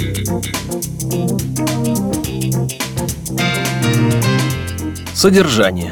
Содержание.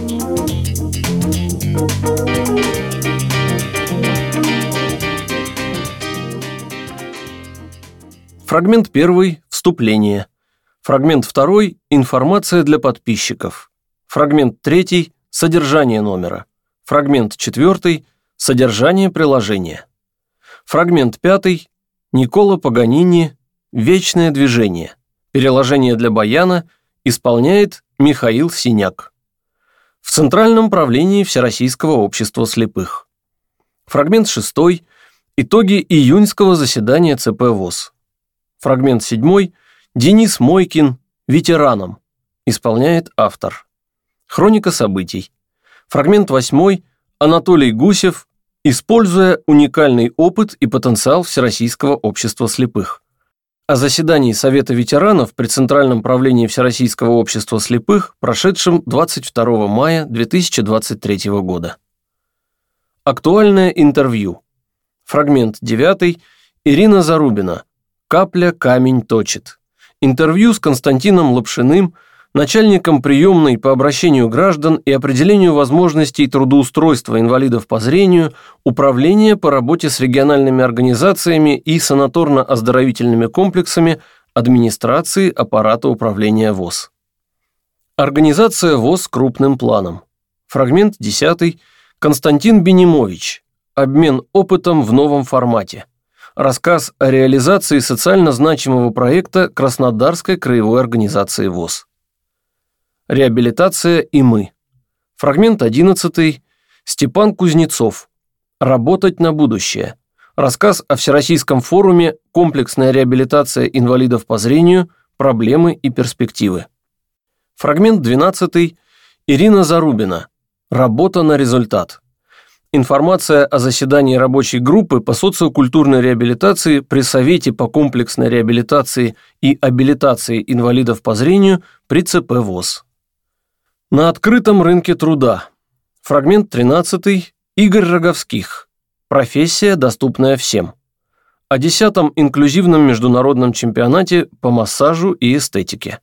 Фрагмент 1 – вступление. Фрагмент 2 – информация для подписчиков. Фрагмент 3 – содержание номера. Фрагмент 4 – содержание приложения. Фрагмент 5 – Никколо Паганини «Вечное движение». Переложение для баяна исполняет Михаил Синяк. В Центральном правлении Всероссийского общества слепых. Фрагмент 6 – итоги июньского заседания ЦП ВОС. Фрагмент 7 – Денис Мойкин «Ветеранам». Исполняет автор. Хроника событий. Фрагмент 8 – Анатолий Гусев «Используя уникальный опыт и потенциал Всероссийского общества слепых». О заседании Совета ветеранов при Центральном правлении Всероссийского общества слепых, прошедшем 22 мая 2023 года. Актуальное интервью. Фрагмент 9 – Ирина Зарубина «Капля камень точит». Интервью с Константином Лапшиным, начальником приемной по обращению граждан и определению возможностей трудоустройства инвалидов по зрению, Управления по работе с региональными организациями и санаторно-оздоровительными комплексами администрации аппарата управления ВОС. Организация ВОС крупным планом. Фрагмент 10. Константин Бенимович. Обмен опытом в новом формате. Рассказ о реализации социально значимого проекта Краснодарской краевой организации ВОС. Реабилитация и мы. Фрагмент 11. Степан Кузнецов. Работать на будущее. Рассказ о Всероссийском форуме «Комплексная реабилитация инвалидов по зрению. Проблемы и перспективы». Фрагмент 12. Ирина Зарубина. Работа на результат. Информация о заседании рабочей группы по социокультурной реабилитации при Совете по комплексной реабилитации и абилитации инвалидов по зрению при ЦП ВОС. На открытом рынке труда. Фрагмент 13. Игорь Роговских. Профессия, доступная всем. О 10-м инклюзивном международном чемпионате по массажу и эстетике.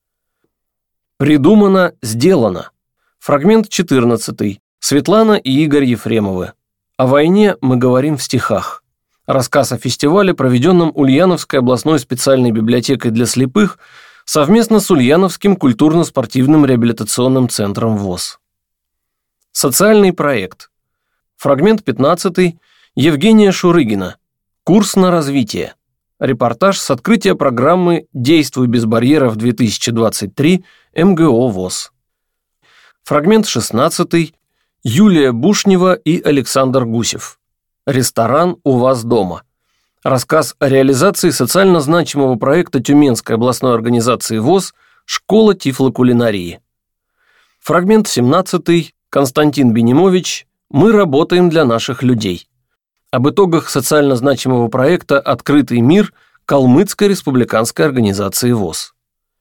Придумано, сделано. Фрагмент 14. Светлана и Игорь Ефремовы. О войне мы говорим в стихах. Рассказ о фестивале, проведенном Ульяновской областной специальной библиотекой для слепых совместно с Ульяновским культурно-спортивным реабилитационным центром ВОС. Социальный проект. Фрагмент 15. Евгения Шурыгина. Курс на развитие. Репортаж с открытия программы «Действуй без барьеров 2023» МГО ВОС. Фрагмент 16. Юлия Бушнева и Александр Гусев. Ресторан у вас дома. Рассказ о реализации социально значимого проекта Тюменской областной организации ВОС «Школа тифлокулинарии». Фрагмент 17. Константин Бенимович «Мы работаем для наших людей». Об итогах социально значимого проекта «Открытый мир» Калмыцкой республиканской организации ВОС.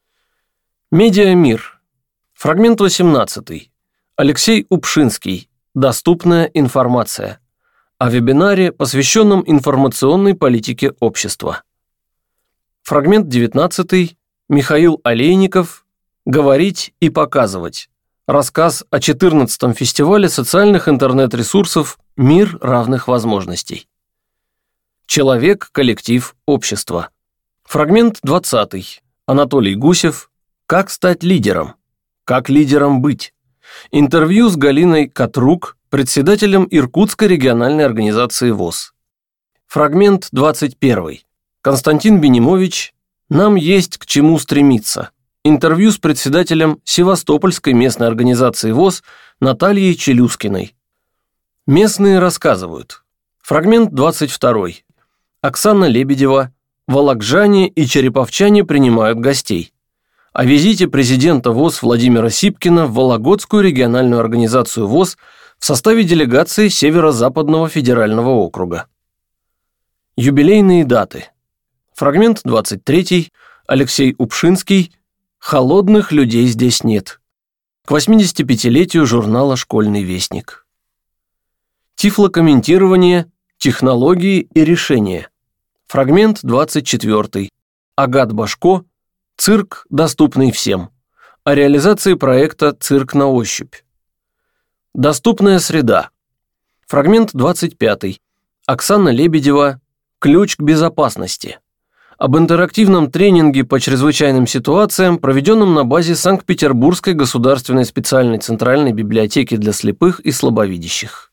Медиамир. Фрагмент 18. Алексей Упшинский. Доступная информация. О вебинаре, посвященном информационной политике общества. Фрагмент 19. Михаил Олейников. Говорить и показывать. Рассказ о 14-м фестивале социальных интернет-ресурсов «Мир равных возможностей». Человек, коллектив, общество. Фрагмент 20. Анатолий Гусев. Как стать лидером? Как лидером быть? Интервью с Галиной Катрук, председателем Иркутской региональной организации ВОС. Фрагмент 21. Константин Бенимович. Нам есть к чему стремиться. Интервью с председателем Севастопольской местной организации ВОС Натальей Челюскиной. Местные рассказывают. Фрагмент 22. Оксана Лебедева. Вологжане и череповчане принимают гостей. О визите президента ВОС Владимира Сипкина в Вологодскую региональную организацию ВОС в составе делегации Северо-Западного федерального округа. Юбилейные даты. Фрагмент 23. Алексей Упшинский. «Холодных людей здесь нет». К 85-летию журнала «Школьный вестник». Тифлокомментирование, технологии и решения. Фрагмент 24. Агат Башко. Цирк, доступный всем. О реализации проекта «Цирк на ощупь». Доступная среда. Фрагмент 25. Оксана Лебедева. Ключ к безопасности. Об интерактивном тренинге по чрезвычайным ситуациям, проведенном на базе Санкт-Петербургской государственной специальной центральной библиотеки для слепых и слабовидящих.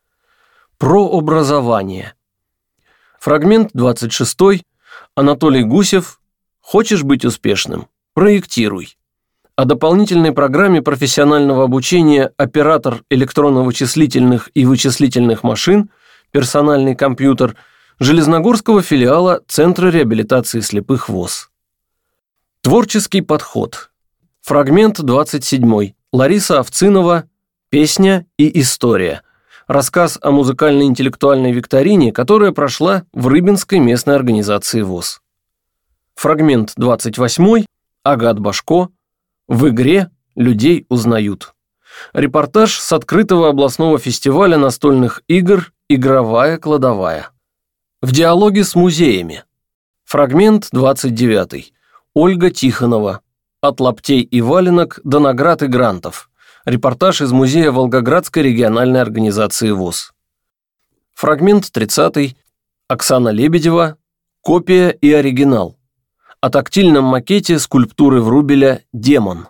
Про образование. Фрагмент 26. Анатолий Гусев. Хочешь быть успешным? Проектируй. О дополнительной программе профессионального обучения оператор электронно-вычислительных и вычислительных машин, персональный компьютер, Железногорского филиала Центра реабилитации слепых ВОС. Творческий подход. Фрагмент 27. Лариса Овцинова. Песня и история. Рассказ о музыкально-интеллектуальной викторине, которая прошла в Рыбинской местной организации ВОС. Фрагмент 28. Агат Башко. В игре людей узнают. Репортаж с открытого областного фестиваля настольных игр «Игровая кладовая». В диалоге с музеями. Фрагмент 29. Ольга Тихонова. От лаптей и валенок до наград и грантов. Репортаж из музея Волгоградской региональной организации ВОС. Фрагмент 30. Оксана Лебедева. Копия и оригинал. О тактильном макете скульптуры Врубеля «Демон».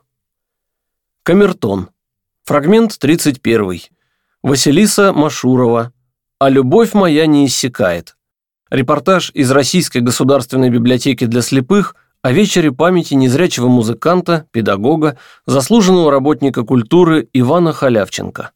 Камертон. Фрагмент 31. Василиса Машурова. «А любовь моя не иссякает». Репортаж из Российской государственной библиотеки для слепых о вечере памяти незрячего музыканта, педагога, заслуженного работника культуры Ивана Халявченко.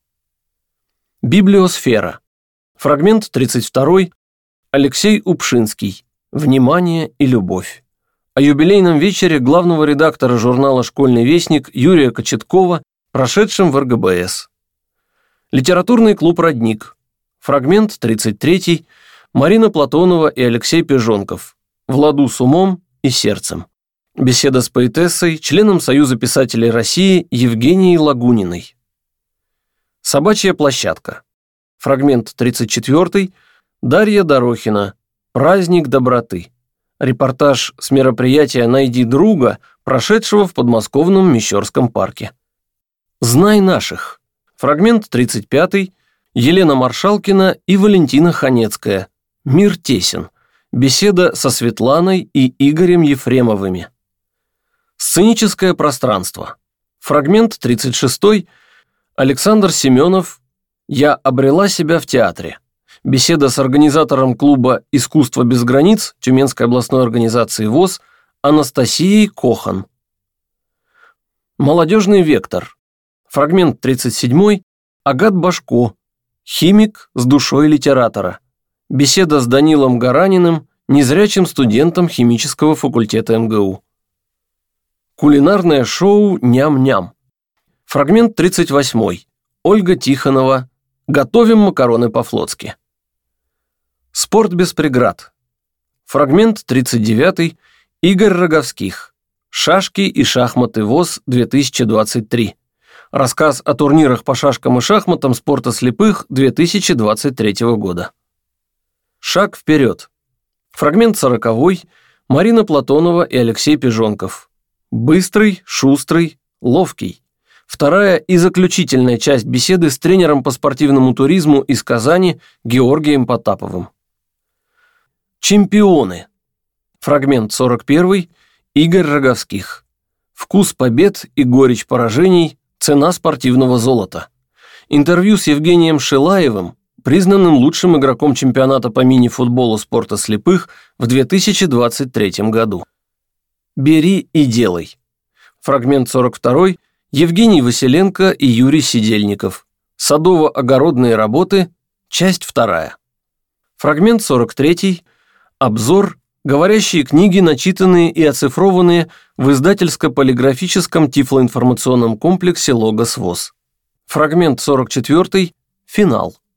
Библиосфера. Фрагмент 32. Алексей Упшинский. «Внимание и любовь». О юбилейном вечере главного редактора журнала «Школьный вестник» Юрия Кочеткова, прошедшем в РГБС. Литературный клуб «Родник». Фрагмент 33. Марина Платонова и Алексей Пижонков. В ладу с умом и сердцем. Беседа с поэтессой, членом Союза писателей России Евгенией Лагуниной. Собачья площадка. Фрагмент 34. Дарья Дорохина. Праздник доброты. Репортаж с мероприятия «Найди друга», прошедшего в подмосковном Мещерском парке. Знай наших. Фрагмент 35. Елена Маршалкина и Валентина Ханецкая. Мир тесен. Беседа со Светланой и Игорем Ефремовыми. Сценическое пространство. Фрагмент 36. Александр Семенов. Я обрела себя в театре. Беседа с организатором клуба «Искусство без границ» Тюменской областной организации ВОС Анастасией Кохан. Молодежный вектор. Фрагмент 37. Агат Башко. Химик с душой литератора. Беседа с Данилом Гараниным, незрячим студентом химического факультета МГУ. Кулинарное шоу «Ням-ням». Фрагмент 38. Ольга Тихонова. Готовим макароны по-флотски. Спорт без преград. Фрагмент 39. Игорь Роговских. Шашки и шахматы ВОС 2023. Рассказ о турнирах по шашкам и шахматам спорта слепых 2023 года. Шаг вперед. Фрагмент 40. Марина Платонова и Алексей Пижонков. Быстрый, шустрый, ловкий. Вторая и заключительная часть беседы с тренером по спортивному туризму из Казани Георгием Потаповым. Чемпионы. Фрагмент 41. Игорь Роговских. Вкус побед и горечь поражений. Цена спортивного золота. Интервью с Евгением Шилаевым, признанным лучшим игроком чемпионата по мини-футболу спорта слепых в 2023 году. Бери и делай. Фрагмент 42. Евгений Василенко и Юрий Сидельников. Садово-огородные работы. Часть 2. Фрагмент 43. Обзор. Говорящие книги, начитанные и оцифрованные в издательско-полиграфическом тифлоинформационном комплексе «Логос ВОС». Фрагмент 44. Финал.